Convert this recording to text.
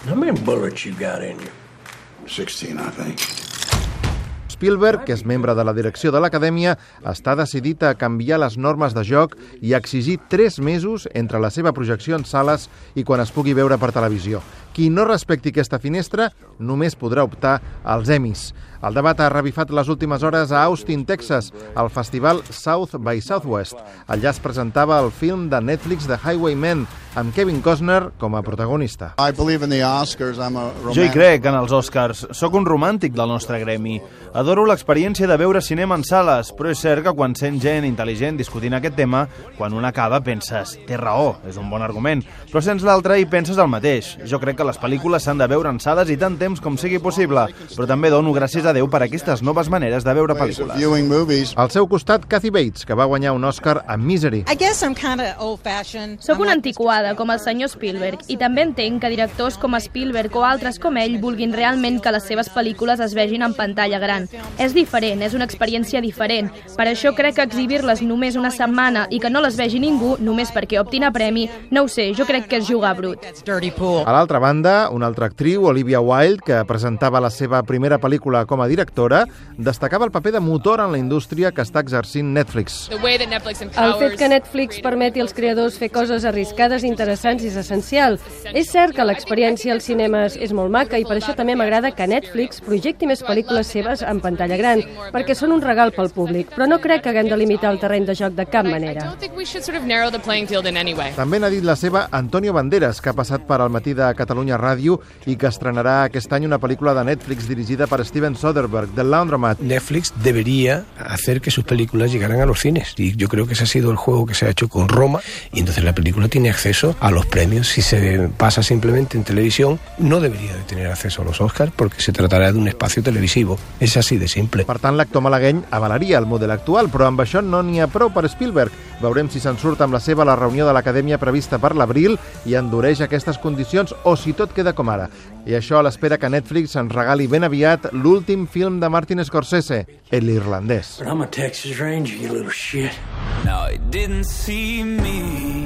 How many bullets you got in you? 16, I think. Spielberg, que és membre de la direcció de l'Acadèmia, està decidit a canviar les normes de joc i a exigir 3 mesos entre la seva projecció en sales i quan es pugui veure per televisió. Qui no respecti aquesta finestra només podrà optar als Emmys. El debat ha revifat les últimes hores a Austin, Texas, al festival South by Southwest. Allà es presentava el film de Netflix The Highwaymen, amb Kevin Costner com a protagonista. Jo hi crec, en els Oscars. Soc un romàntic del nostre gremi. Adoro l'experiència de veure cinema en sales, però és cert que quan sent gent intel·ligent discutint aquest tema, quan un acaba penses, té raó, és un bon argument, però sents l'altre i penses el mateix. Jo crec que les pel·lícules s'han de veure en sales i tant temps com sigui possible, però també dono gràcies a Déu per aquestes noves maneres de veure pel·lícules. Al seu costat, Kathy Bates, que va guanyar un Oscar a Misery. Soc una antiquada, com el senyor Spielberg, i també entenc que directors com Spielberg o altres com ell vulguin realment que les seves pel·lícules es vegin en pantalla gran. És diferent, és una experiència diferent. Per això crec que exhibir-les només una setmana i que no les vegi ningú, només perquè optin a premi, no ho sé, jo crec que és jugar brut. A l'altra banda, una altra actriu, Olivia Wilde, que presentava la seva primera pel·lícula com a directora, destacava el paper de motor en la indústria que està exercint Netflix. El fet que Netflix permeti als creadors fer coses arriscades i interessants és essencial. És cert que l'experiència als cinemes és molt maca i per això també m'agrada que Netflix projecti més pel·lícules seves en pantalla gran, perquè són un regal pel públic, però no crec que haguem de limitar el terreny de joc de cap manera. També n'ha dit la seva Antonio Banderas, que ha passat per al matí de Catalunya Ràdio i que estrenarà aquest any una pel·lícula de Netflix dirigida per Steven Soderbergh, The Laundromat. Netflix debería hacer que sus películas llegaran a los cines y yo creo que ese ha sido el juego que se ha hecho con Roma y entonces la película tiene acceso a los premios. Si se pasa simplemente en televisión, no debería de tener acceso a los Oscars porque se tratará de un espacio televisivo. És així de simple. Per tant, l'actor malagueny avalaria el model actual, però amb això no n'hi ha prou per Spielberg. Veurem si se'n surt amb la seva la reunió de l'Acadèmia prevista per l'abril i endureix aquestes condicions o si tot queda com ara. I això a l'espera que Netflix ens regali ben aviat l'últim film de Martin Scorsese, l'irlandès. But I'm a Texas Ranger, you little shit. No, it didn't see me.